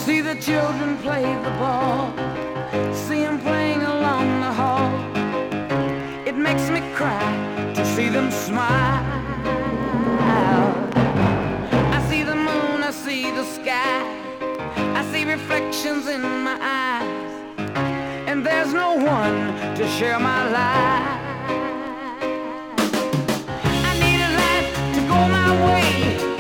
See the children play the ball, see them playing along the hall. It makes me cry to see them smile. I see the moon, I see the sky, I see reflections in my eyes, and there's no one to share my life. I need a life to go my way,